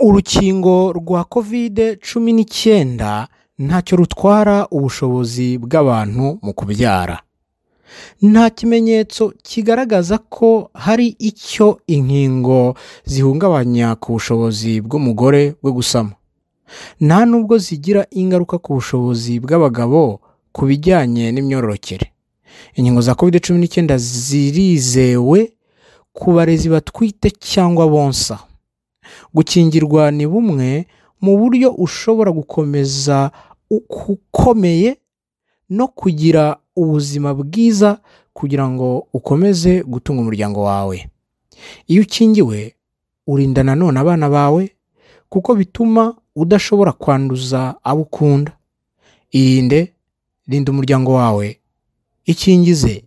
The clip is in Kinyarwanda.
Urukingo rwa COVID-19 ntacyo rutwara ubushobozi bw'abantu mu kubyara. Nta kimenyetso kigaragaza ko hari icyo inkingo zihungabanya ku bushobozi bw'umugore bwo gusama. Nta nubwo zigira ingaruka ku bushobozi bw'abagabo ku bijyanye n'imyororokere. Inkingo za COVID-19 zirizewe ku barezi batwite cyangwa bonsa. Gukingirwa ni bumwe mu buryo ushobora gukomeza ukomeye no kugira ubuzima bwiza kugira ngo ukomeze gutunga umuryango wawe. Iyo ukingiwe urinda nanone abana bawe kuko bituma udashobora kwanduza abo ukunda. Rinda umuryango wawe, ikingize.